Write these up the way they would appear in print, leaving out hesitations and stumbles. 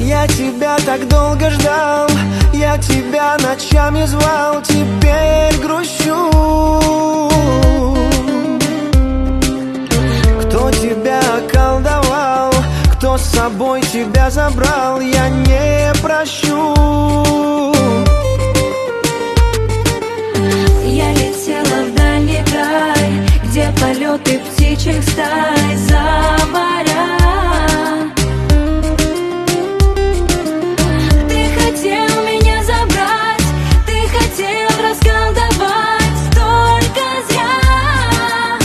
Я тебя так долго ждал, я тебя ночами звал, теперь грущу. Кто тебя околдовал, кто с собой тебя забрал, я не прощу. Я летела в дальний край, где полеты птичьих стай за моря. Ты хотел меня забрать, ты хотел расколдовать, только зря.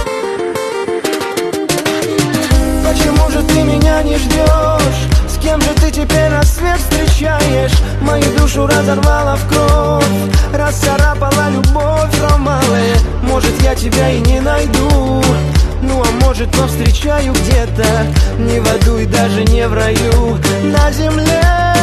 Почему же ты меня не ждешь? С кем же ты теперь рассвет встречаешь? Мою душу разорвала в кровь, расцарапала любовь ромалы. Может, я тебя и не найду, ну а может, повстречаю где-то, не в аду и даже не в раю, на земле.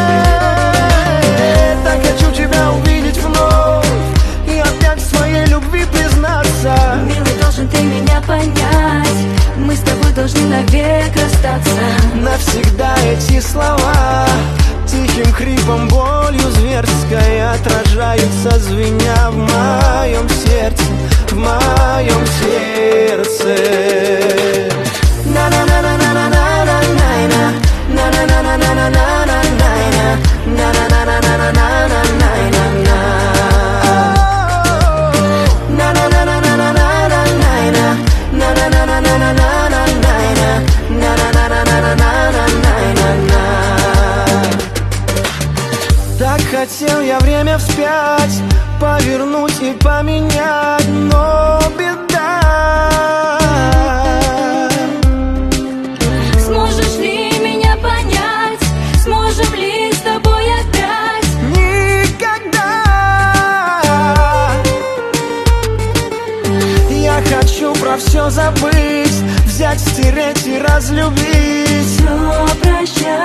Так хочу тебя увидеть вновь и опять в своей любви признаться. Милый, должен ты меня понять, мы с тобой должны навек расстаться. Навсегда эти слова тихим хрипом, болью зверской отражаются, звеня в моем сердце, в моем сердце. Так хотел я время вспять повернуть и поменять, но беда. Сможешь ли меня понять? Сможем ли с тобой опять? Никогда. Я хочу про все забыть, взять, стереть и разлюбить. Все прощай.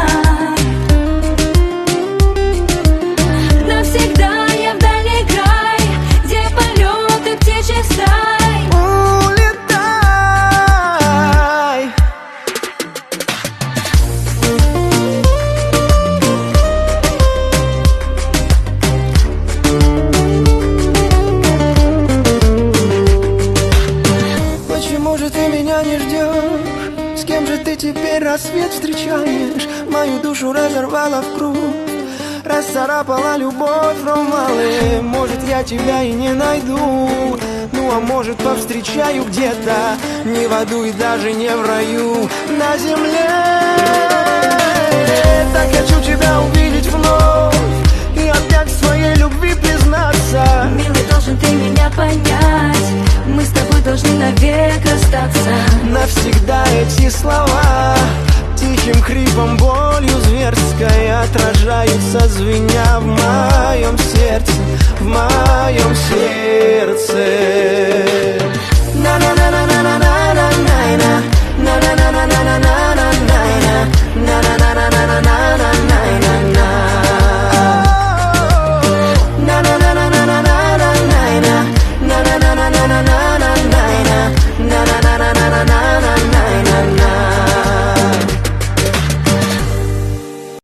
Навсегда я в дальний край, где полеты птичьих стай. Улетай. Почему же ты меня не ждешь? С кем же ты теперь рассвет встречаешь? Мою душу разорвала в круг, расцарапала любовь ромалы. Может, я тебя и не найду, ну а может, повстречаю где-то, не в аду и даже не в раю, на земле. Так хочу тебя увидеть вновь и опять в своей любви признаться. Милый, должен ты меня понять, мы с тобой должны навек расстаться. Навсегда эти слова тихим хрипом, болью зверской отражаются, звеня в моем сердце,